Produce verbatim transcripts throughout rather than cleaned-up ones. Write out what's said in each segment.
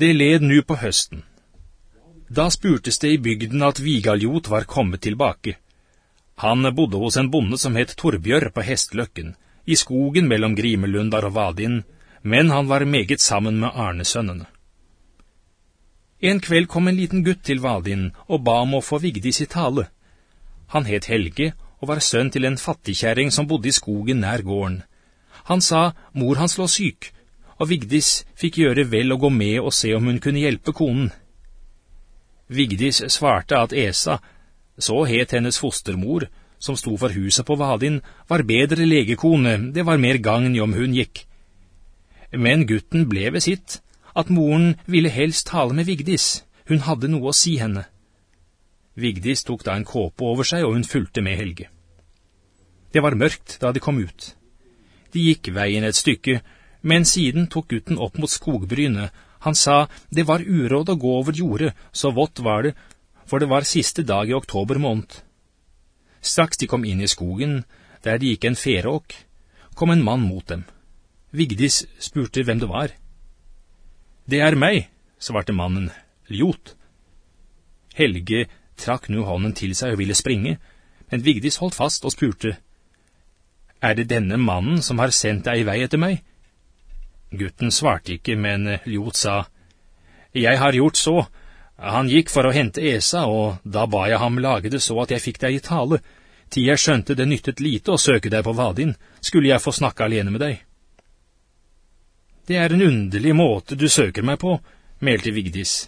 Det led nu på høsten. Da spurtes det i bygden at Vigaljot var kommet tilbake. Han bodde hos en bonde som het Torbjør på Hestløkken, i skogen mellom Grimelundar og Vadin, men han var meget sammen med Arnesønnene. En kveld kom en liten gutt til Vadin og ba om å få Vigdis i tale. Han het Helge og var sønn til en fattigkjerring som bodde i skogen nær gården. Han sa mor hans lå syk, og Vigdis fikk gjøre vel å gå med og se om hun kunne hjelpe konen. Vigdis svarte at Esa, så het hennes fostermor, som sto for huset på Vadin, var bedre legekone, det var mer gagn i om hun gikk. Men gutten ble ved sitt, at moren ville helst tale med Vigdis, hun hadde noe å si henne. Vigdis tok da en kåpe over seg, og hun fulgte med Helge. Det var mørkt da de kom ut. De gikk veien et stykke, men siden tok gutten opp mot skogbrynet. Han sa det var uråd å gå over jordet, så vått var det, for det var siste dag i oktober måned. Straks de kom inn i skogen, der de gikk en feråk, kom en mann mot dem. Vigdis spurte hvem det var. Det er meg, svarte mannen, Ljot. Helge trakk nu hånden til seg og ville springe, men Vigdis holdt fast og spurte, er det denne mannen som har sendt deg i vei etter meg? Gutten svarte ikke, men Ljot sa, jeg har gjort så. Han gikk for å hente Esa, og da ba jeg ham lage det så at jeg fikk deg i tale. Til jeg skjønte det nyttet lite å søke deg på Vadin, skulle jeg få snakke alene med deg. Det er en underlig måte du søker meg på, meldte Vigdis.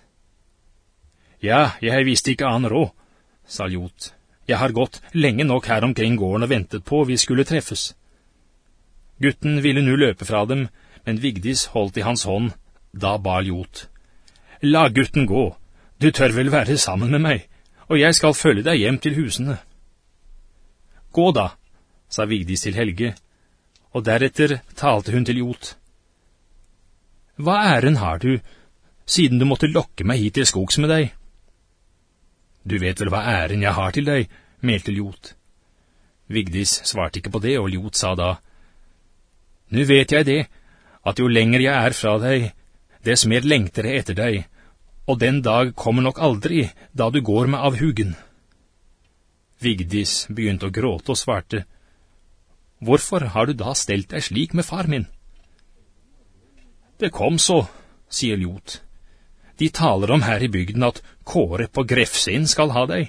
Ja, jeg visste ikke annen råd, sa Ljot. Jeg har gått lenge nok her omkring gården og ventet på vi skulle treffes. Gutten ville nu løpe fra dem, men Vigdis holdt i hans hånd. Da ba Ljot. La gutten gå, du tør vel være sammen med meg, og jeg skal følge deg hjem til husene. Gå da, sa Vigdis til Helge, og deretter talte hun til Ljot. Hva æren har du, siden du måtte lokke meg hit til skogs med deg? Du vet vel hva æren jeg har til deg, meldte Ljot. Vigdis svarte ikke på det, og Ljot sa da, nu vet jeg det, at jo lenger jeg er fra deg, dess mer lengter jeg etter deg, og den dag kommer nok aldri, da du går med av hugen. Vigdis begynte å gråte og svarte, hvorfor har du da stelt deg slik med far min? Det kom så, sier Ljot. De taler om her i bygden at Kåre på Grefsen skal ha deg.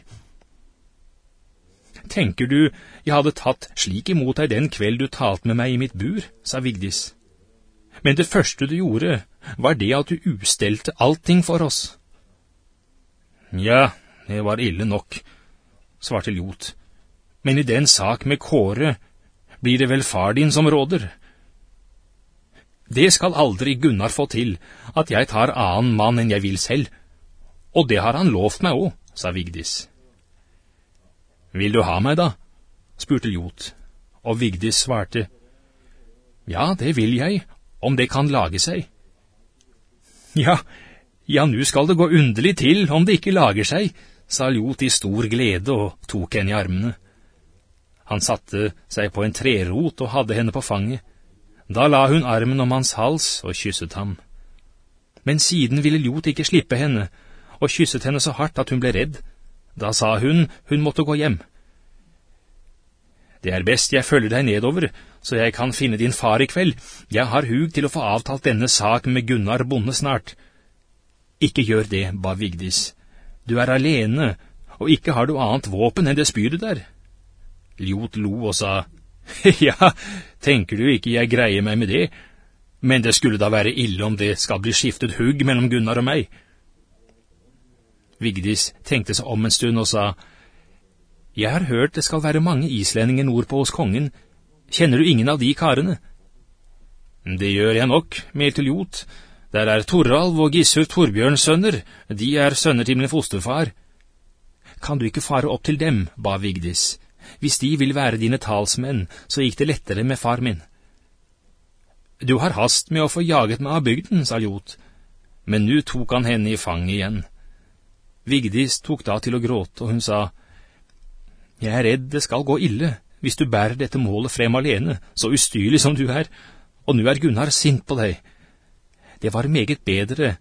Tenker du jeg hadde tatt slik imot deg den kveld du talte med meg i mitt bur, sa Vigdis. Men det første du gjorde, var det at du ustelte allting for oss. Ja, det var ille nok, svarte Ljot. Men i den sak med Kåre blir det vel far din som råder. Det skal aldri Gunnar få til, at jeg tar annen mann enn jeg vil selv. Og det har han lovt meg også, sa Vigdis. Vil du ha meg da? Spurte Ljot, og Vigdis svarte, ja, det vil jeg, om det kan lage seg. Ja, ja, nu skal det gå underlig til om det ikke lager seg, sa Ljot i stor glede og tok henne i armene. Han satte seg på en trerot og hadde henne på fanget. Da la hun armen om hans hals og kysset ham. Men siden ville Ljot ikke slippe henne, og kysset henne så hardt at hun ble redd. Da sa hun hun måtte gå hjem. Det er best jeg følger deg nedover, så jeg kan finne din far i kveld. Jeg har hug til å få avtalt denne sak med Gunnar bonde snart. Ikke gjør det, ba Vigdis. Du er alene, og ikke har du annet våpen enn det spyret der. Ljot lo og sa, ja, tenker du ikke jeg greier meg med det? Men det skulle da være ille om det skal bli skiftet hugg mellom Gunnar og meg. Vigdis tenkte seg om en stund og sa, jeg har hørt det skal være mange islendinger nordpå hos kongen. Kjenner du ingen av de karene? Det gjør jeg nok, meldte Ljot. Der er Toralv og Gissur Torbjørns sønner. De er sønner til min fosterfar. Kan du ikke fare opp til dem, ba Vigdis. Hvis de vil være dine talsmenn, så gikk det lettere med far min. Du har hast med å få jaget meg av bygden, sa Ljot. Men nu tok han henne i fanget igjen. Vigdis tok da til å gråte, og hun sa, jeg er redd det skal gå ille, hvis du bærer dette målet frem alene, så ustyrlig som du er, og nu er Gunnar sint på deg. Det var meget bedre,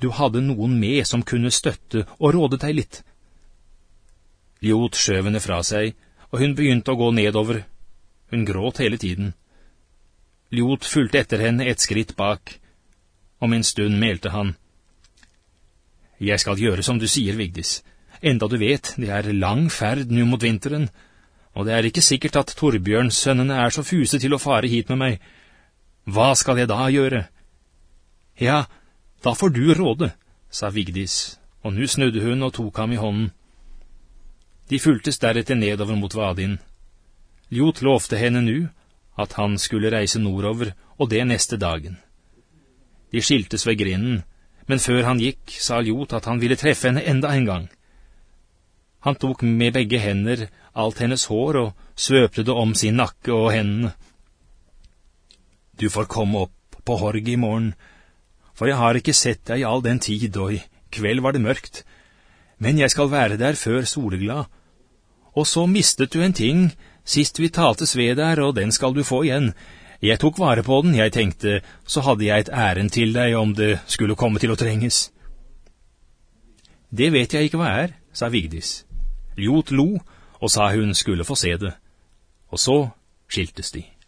du hadde noen med som kunne støtte og råde deg litt. Ljot skjøv henne fra seg, og hun begynte å gå nedover. Hun gråt hele tiden. Ljot fulgte etter henne et skritt bak. Om en stund meldte han: «Jeg skal gjøre som du sier, Vigdis, enda du vet, det er lang ferd nå mot vinteren, og det er ikke sikkert at Torbjørnssønnene er så fuse til å fare hit med meg. Hva skal jeg da gjøre?» «Ja, da får du råde», sa Vigdis, og nå snudde hun og tok ham i hånden. De fulgtes deretter nedover mot Vadin. Ljot lovte henne nå at han skulle reise nordover, og det neste dagen. De skiltes ved grinden, men før han gikk, sa Ljot at han ville treffe henne enda en gang. Han tok med begge hender alt hennes hår og svøpte det om sin nakke og hendene. «Du får komme opp på horget i morgen, for jeg har ikke sett deg i all den tid, og i kveld var det mørkt, men jeg skal være der før soleglad. Og så mistet du en ting sist vi taltes ved der, og den skal du få igjen. Jeg tok vare på den, jeg tenkte, så hadde jeg et ærend til deg om det skulle komme til å trenges.» «Det vet jeg ikke hva er», sa Vigdis. Ljot lo og sa hun skulle få se det, og så skiltes de.